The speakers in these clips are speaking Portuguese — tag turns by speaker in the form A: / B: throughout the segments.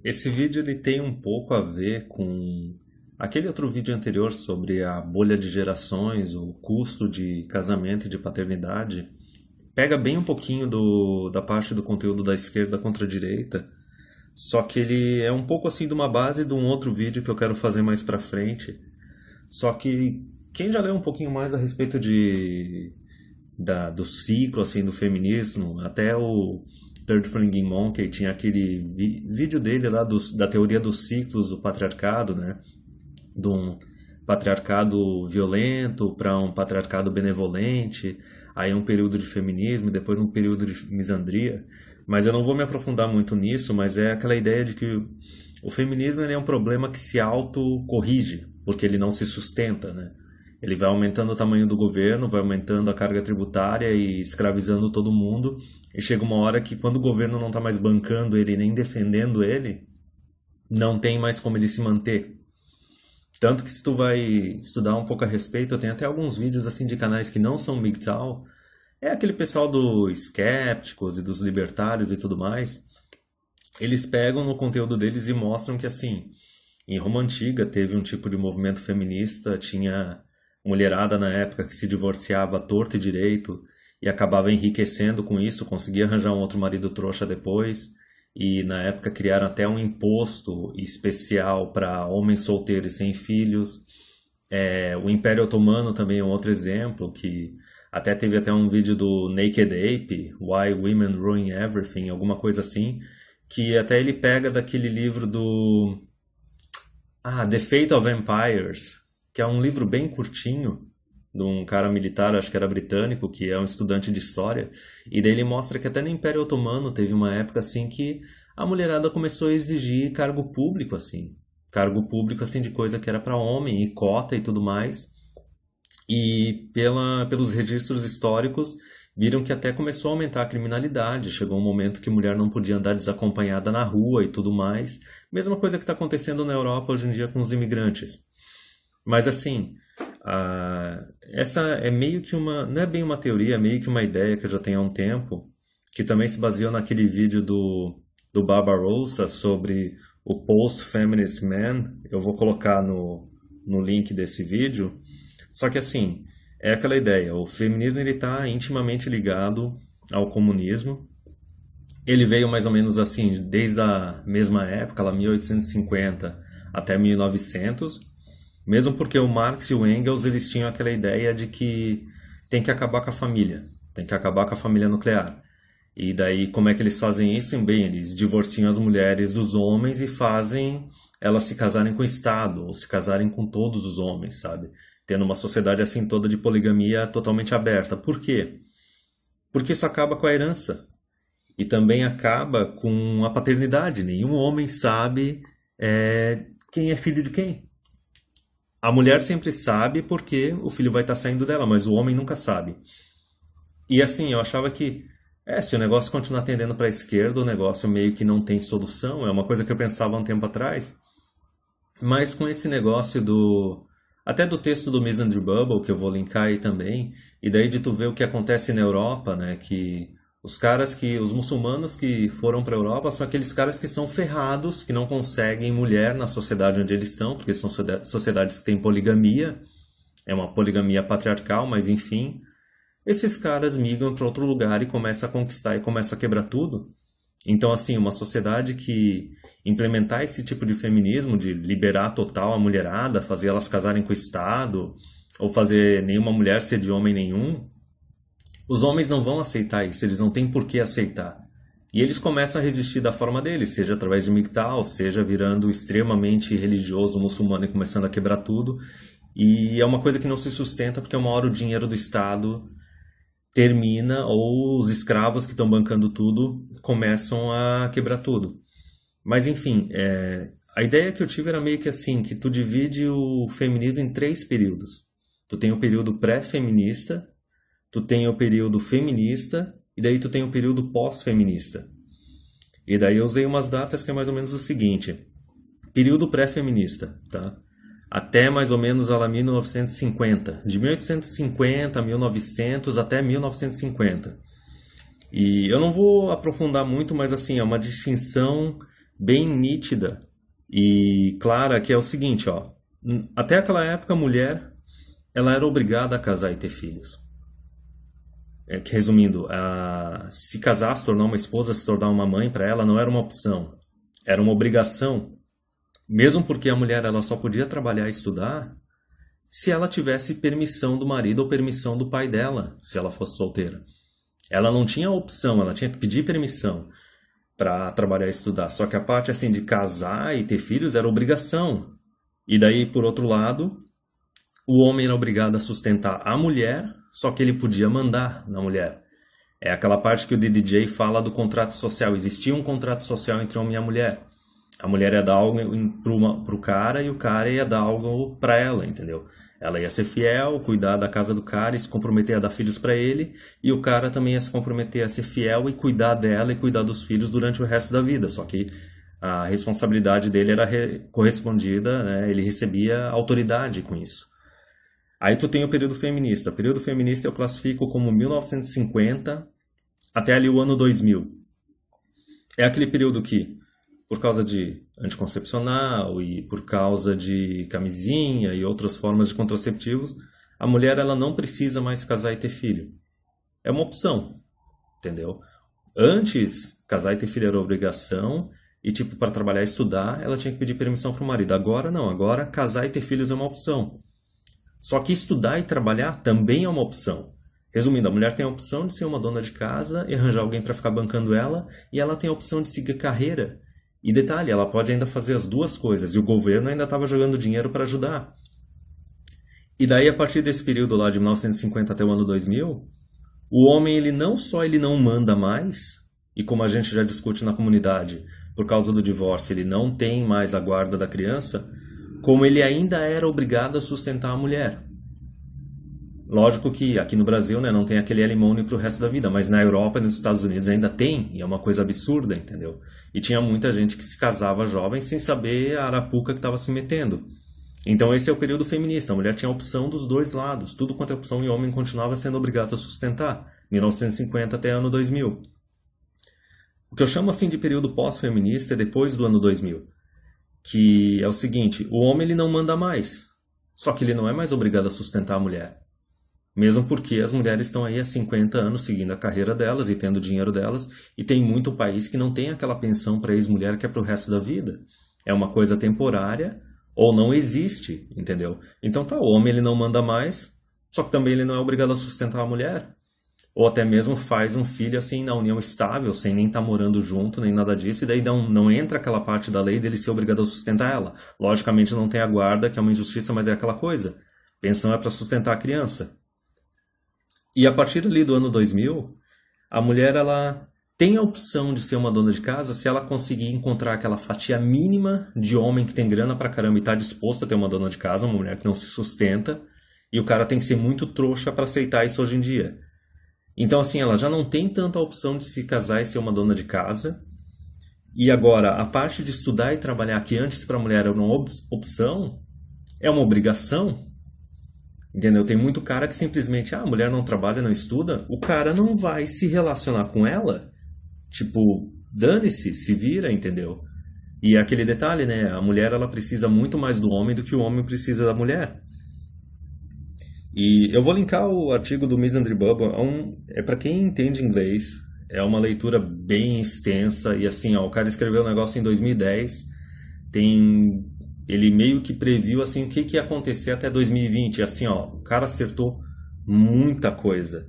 A: Esse vídeo ele tem um pouco a ver com aquele outro vídeo anterior sobre a bolha de gerações, o custo de casamento e de paternidade. Pega bem um pouquinho da parte do conteúdo da esquerda contra a direita, só que ele é um pouco assim de uma base de um outro vídeo que eu quero fazer mais pra frente. Só que quem já leu um pouquinho mais a respeito do ciclo assim do feminismo, até o Third Flying Monkey tinha aquele vídeo dele lá da teoria dos ciclos do patriarcado, né? De um patriarcado violento para um patriarcado benevolente, aí um período de feminismo e depois um período de misandria. Mas eu não vou me aprofundar muito nisso, mas é aquela ideia de que o feminismo ele é um problema que se autocorrige, porque ele não se sustenta, né? Ele vai aumentando o tamanho do governo, vai aumentando a carga tributária e escravizando todo mundo. E chega uma hora que quando o governo não está mais bancando ele nem defendendo ele, não tem mais como ele se manter. Tanto que se tu vai estudar um pouco a respeito, eu tenho até alguns vídeos assim de canais que não são MGTOW. É aquele pessoal dos escépticos e dos libertários e tudo mais. Eles pegam no conteúdo deles e mostram que assim, em Roma Antiga teve um tipo de movimento feminista, tinha mulherada na época que se divorciava à torto e direito e acabava enriquecendo com isso, conseguia arranjar um outro marido trouxa depois. E na época criaram até um imposto especial para homens solteiros e sem filhos. O Império Otomano também é um outro exemplo, que até teve até um vídeo do Naked Ape, Why Women Ruin Everything, alguma coisa assim, que até ele pega daquele livro do The Fate of Empires, que é um livro bem curtinho, de um cara militar, acho que era britânico, que é um estudante de história, e daí ele mostra que até no Império Otomano teve uma época assim que a mulherada começou a exigir cargo público assim de coisa que era para homem e cota e tudo mais. E pelos registros históricos viram que até começou a aumentar a criminalidade. Chegou um momento que mulher não podia andar desacompanhada na rua e tudo mais. Mesma coisa que está acontecendo na Europa hoje em dia com os imigrantes. Mas assim, essa é meio que não é bem uma teoria, é meio que uma ideia que eu já tenho há um tempo, que também se baseou naquele vídeo do Barbarossa sobre o Post-Feminist Man. Eu vou colocar no link desse vídeo. Só que assim, é aquela ideia, o feminismo ele está intimamente ligado ao comunismo. Ele veio mais ou menos assim, desde a mesma época, lá 1850 até 1900. Mesmo porque o Marx e o Engels eles tinham aquela ideia de que tem que acabar com a família, tem que acabar com a família nuclear. E daí como é que eles fazem isso? Bem, eles divorciam as mulheres dos homens e fazem elas se casarem com o Estado, ou se casarem com todos os homens, sabe? Tendo uma sociedade assim toda de poligamia totalmente aberta. Por quê? Porque isso acaba com a herança. E também acaba com a paternidade. Nenhum homem sabe quem é filho de quem. A mulher sempre sabe porque o filho vai estar saindo dela, mas o homem nunca sabe. E assim, eu achava que se o negócio continuar tendendo para a esquerda, o negócio meio que não tem solução. É uma coisa que eu pensava há um tempo atrás. Mas com esse negócio até do texto do Misandry Bubble, que eu vou linkar aí também, e daí de tu ver o que acontece na Europa, né, que os muçulmanos que foram para a Europa são aqueles caras que são ferrados, que não conseguem mulher na sociedade onde eles estão, porque são sociedades que têm poligamia, é uma poligamia patriarcal, mas enfim, esses caras migram para outro lugar e começam a conquistar e começam a quebrar tudo. Então, assim, uma sociedade que implementar esse tipo de feminismo, de liberar total a mulherada, fazer elas casarem com o Estado, ou fazer nenhuma mulher ser de homem nenhum, os homens não vão aceitar isso, eles não têm por que aceitar. E eles começam a resistir da forma deles, seja através de MGTOW, seja virando extremamente religioso muçulmano e começando a quebrar tudo. E é uma coisa que não se sustenta porque uma hora o dinheiro do Estado termina ou os escravos que estão bancando tudo começam a quebrar tudo. Mas enfim, a ideia que eu tive era meio que assim, que tu divide o feminismo em 3 períodos. Tu tem o período pré-feminista, tu tem o período feminista e daí tu tem o período pós-feminista. E daí eu usei umas datas que é mais ou menos o seguinte. Período pré-feminista, tá? Até mais ou menos lá 1950. De 1850 a 1900 até 1950. E eu não vou aprofundar muito, mas assim, é uma distinção bem nítida e clara, que é o seguinte, ó. Até aquela época a mulher, ela era obrigada a casar e ter filhos. Resumindo, se casar, se tornar uma esposa, se tornar uma mãe, para ela não era uma opção, era uma obrigação. Mesmo porque a mulher ela só podia trabalhar e estudar se ela tivesse permissão do marido ou permissão do pai dela, se ela fosse solteira. Ela não tinha opção, ela tinha que pedir permissão para trabalhar e estudar. Só que a parte assim de casar e ter filhos era obrigação. E daí, por outro lado, o homem era obrigado a sustentar a mulher, só que ele podia mandar na mulher. É aquela parte que o DDJ fala do contrato social. Existia um contrato social entre homem e a mulher. A mulher ia dar algo pro cara e o cara ia dar algo para ela, entendeu? Ela ia ser fiel, cuidar da casa do cara e se comprometer a dar filhos para ele, e o cara também ia se comprometer a ser fiel e cuidar dela e cuidar dos filhos durante o resto da vida. Só que a responsabilidade dele era correspondida, né? Ele recebia autoridade com isso. Aí tu tem o período feminista. O período feminista eu classifico como 1950 até ali o ano 2000. É aquele período que, por causa de anticoncepcional e por causa de camisinha e outras formas de contraceptivos, a mulher ela não precisa mais casar e ter filho. É uma opção, entendeu? Antes, casar e ter filho era obrigação e, tipo, para trabalhar e estudar, ela tinha que pedir permissão para o marido. Agora não, agora casar e ter filhos é uma opção. Só que estudar e trabalhar também é uma opção. Resumindo, a mulher tem a opção de ser uma dona de casa e arranjar alguém para ficar bancando ela, e ela tem a opção de seguir carreira. E detalhe, ela pode ainda fazer as duas coisas, e o governo ainda estava jogando dinheiro para ajudar. E daí, a partir desse período lá de 1950 até o ano 2000, o homem ele não só ele não manda mais, e como a gente já discute na comunidade, por causa do divórcio ele não tem mais a guarda da criança, como ele ainda era obrigado a sustentar a mulher. Lógico que aqui no Brasil, né, não tem aquele alimônio para o resto da vida, mas na Europa e nos Estados Unidos ainda tem, e é uma coisa absurda, entendeu? E tinha muita gente que se casava jovem sem saber a arapuca que estava se metendo. Então esse é o período feminista, a mulher tinha a opção dos dois lados, tudo quanto é opção e o homem continuava sendo obrigado a sustentar, 1950 até ano 2000. O que eu chamo assim de período pós-feminista é depois do ano 2000. Que é o seguinte, o homem ele não manda mais, só que ele não é mais obrigado a sustentar a mulher. Mesmo porque as mulheres estão aí há 50 anos seguindo a carreira delas e tendo o dinheiro delas, e tem muito país que não tem aquela pensão para ex-mulher que é para o resto da vida. É uma coisa temporária ou não existe, entendeu? Então tá, o homem ele não manda mais, só que também ele não é obrigado a sustentar a mulher. Ou até mesmo faz um filho assim na união estável, sem nem estar morando junto, nem nada disso, e daí não entra aquela parte da lei dele ser obrigado a sustentar ela. Logicamente não tem a guarda, que é uma injustiça, mas é aquela coisa. Pensão é para sustentar a criança. E a partir ali do ano 2000, a mulher ela tem a opção de ser uma dona de casa se ela conseguir encontrar aquela fatia mínima de homem que tem grana pra caramba e está disposto a ter uma dona de casa, uma mulher que não se sustenta, e o cara tem que ser muito trouxa para aceitar isso hoje em dia. Então, assim, ela já não tem tanta opção de se casar e ser uma dona de casa. E agora, a parte de estudar e trabalhar, que antes para a mulher era uma opção, é uma obrigação. Entendeu? Tem muito cara que simplesmente, a mulher não trabalha, não estuda, o cara não vai se relacionar com ela. Tipo, dane-se, se vira, entendeu? E é aquele detalhe, né? A mulher, ela precisa muito mais do homem do que o homem precisa da mulher. E eu vou linkar o artigo do Misandry Bubble, é para quem entende inglês, é uma leitura bem extensa, e assim, ó, o cara escreveu um negócio em 2010, ele meio que previu assim, o que ia acontecer até 2020, assim, ó, o cara acertou muita coisa.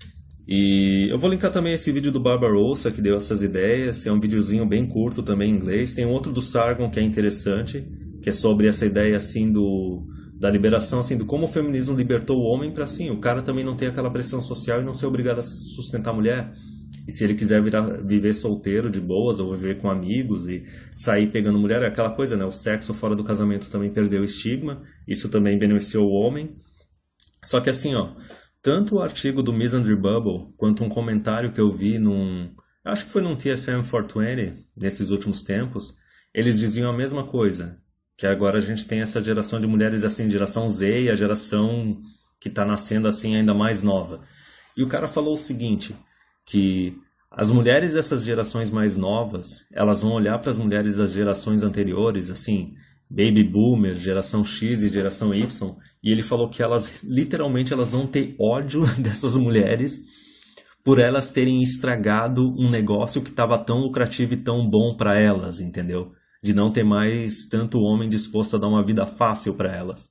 A: E eu vou linkar também esse vídeo do Barbarossa, que deu essas ideias, é um videozinho bem curto também em inglês, tem outro do Sargon que é interessante, que é sobre essa ideia assim da liberação, assim, do como o feminismo libertou o homem para assim, o cara também não ter aquela pressão social e não ser obrigado a sustentar a mulher. E se ele quiser viver solteiro de boas ou viver com amigos e sair pegando mulher, é aquela coisa, né? O sexo fora do casamento também perdeu o estigma, isso também beneficiou o homem. Só que assim, ó, tanto o artigo do Misandry Bubble quanto um comentário que eu vi acho que foi num TFM 420 nesses últimos tempos, eles diziam a mesma coisa. Que agora a gente tem essa geração de mulheres assim, geração Z e a geração que está nascendo assim ainda mais nova. E o cara falou o seguinte, que As mulheres dessas gerações mais novas, elas vão olhar para as mulheres das gerações anteriores, assim, Baby Boomer, geração X e geração Y, e ele falou que elas, literalmente, elas vão ter ódio dessas mulheres por elas terem estragado um negócio que estava tão lucrativo e tão bom para elas, entendeu? De não ter mais tanto homem disposto a dar uma vida fácil para elas.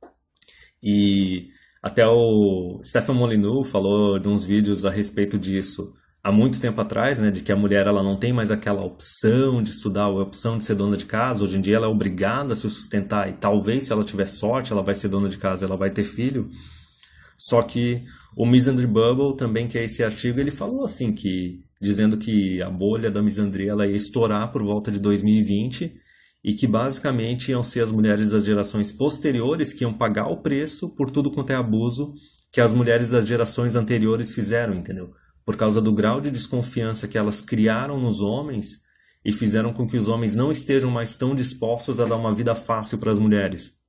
A: E até o Stefan Molyneux falou de uns vídeos a respeito disso há muito tempo atrás, né, de que a mulher ela não tem mais aquela opção de estudar, a opção de ser dona de casa. Hoje em dia ela é obrigada a se sustentar e talvez se ela tiver sorte ela vai ser dona de casa, ela vai ter filho. Só que o Misandry Bubble também, que é esse artigo, ele falou assim que dizendo que a bolha da misandria ela ia estourar por volta de 2020 e que basicamente iam ser as mulheres das gerações posteriores que iam pagar o preço por tudo quanto é abuso que as mulheres das gerações anteriores fizeram, entendeu? Por causa do grau de desconfiança que elas criaram nos homens e fizeram com que os homens não estejam mais tão dispostos a dar uma vida fácil para as mulheres.